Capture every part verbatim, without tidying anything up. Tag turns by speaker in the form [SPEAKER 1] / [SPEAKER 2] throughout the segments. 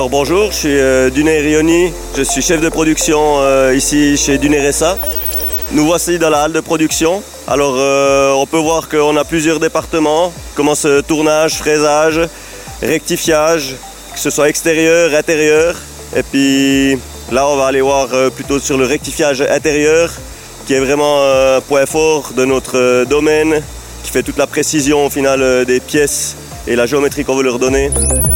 [SPEAKER 1] Alors bonjour, je suis euh, Duné Rioni, je suis chef de production euh, ici chez Duné Ressa. Nous voici dans la halle de production. Alors euh, on peut voir qu'on a plusieurs départements, commence tournage, fraisage, rectifiage, que ce soit extérieur, intérieur. Et puis là on va aller voir euh, plutôt sur le rectifiage intérieur, qui est vraiment un euh, point fort de notre euh, domaine, qui fait toute la précision au final euh, des pièces et la géométrie qu'on veut leur donner.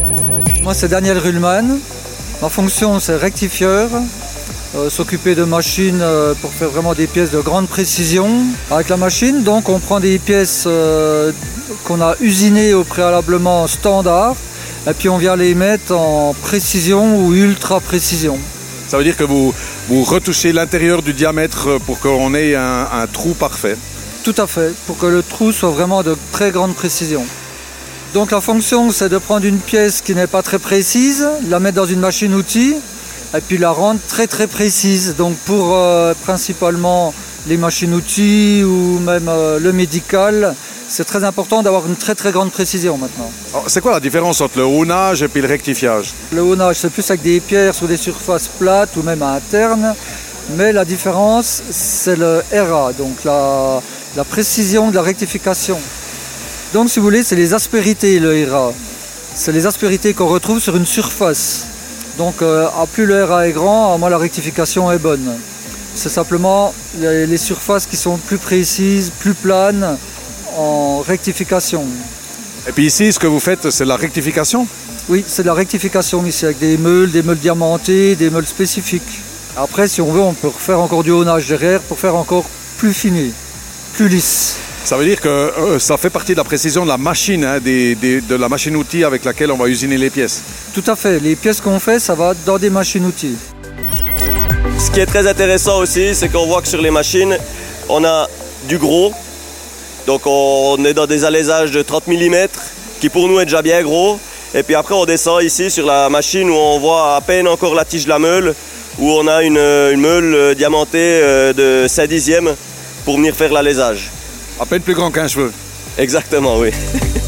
[SPEAKER 2] Moi c'est Daniel Ruhlmann, ma fonction c'est rectifieur, euh, s'occuper de machines euh, pour faire vraiment des pièces de grande précision. Avec la machine donc on prend des pièces euh, qu'on a usinées au préalablement standard et puis on vient les mettre en précision ou ultra précision.
[SPEAKER 3] Ça veut dire que vous, vous retouchez l'intérieur du diamètre pour qu'on ait un, un trou parfait?
[SPEAKER 2] Tout à fait, pour que le trou soit vraiment de très grande précision. Donc la fonction, c'est de prendre une pièce qui n'est pas très précise, la mettre dans une machine-outil et puis la rendre très très précise. Donc pour euh, principalement les machines-outils ou même euh, le médical, c'est très important d'avoir une très très grande précision maintenant.
[SPEAKER 3] C'est quoi la différence entre le haunage et puis le rectifiage?
[SPEAKER 2] Le haunage, c'est plus avec des pierres sur des surfaces plates ou même internes, mais la différence, c'est le R A, donc la, la précision de la rectification. Donc si vous voulez, c'est les aspérités, le R A. C'est les aspérités qu'on retrouve sur une surface. Donc euh, à plus le R A est grand, à moins la rectification est bonne. C'est simplement les, les surfaces qui sont plus précises, plus planes en rectification.
[SPEAKER 3] Et puis ici, ce que vous faites, c'est la rectification?
[SPEAKER 2] Oui, c'est de la rectification ici, avec des meules, des meules diamantées, des meules spécifiques. Après, si on veut, on peut refaire encore du haunage derrière pour faire encore plus fini, plus lisse.
[SPEAKER 3] Ça veut dire que euh, ça fait partie de la précision de la machine, hein, des, des, de la machine-outil avec laquelle on va usiner les pièces.
[SPEAKER 2] Tout à fait. Les pièces qu'on fait, ça va dans des machines-outils.
[SPEAKER 1] Ce qui est très intéressant aussi, c'est qu'on voit que sur les machines, on a du gros. Donc on est dans des alaisages de trente millimètres, qui pour nous est déjà bien gros. Et puis après on descend ici sur la machine où on voit à peine encore la tige de la meule, où on a une, une meule diamantée de cinq dixièmes pour venir faire l'alaisage.
[SPEAKER 3] À peine plus grand qu'un cheveu.
[SPEAKER 1] Exactement, oui.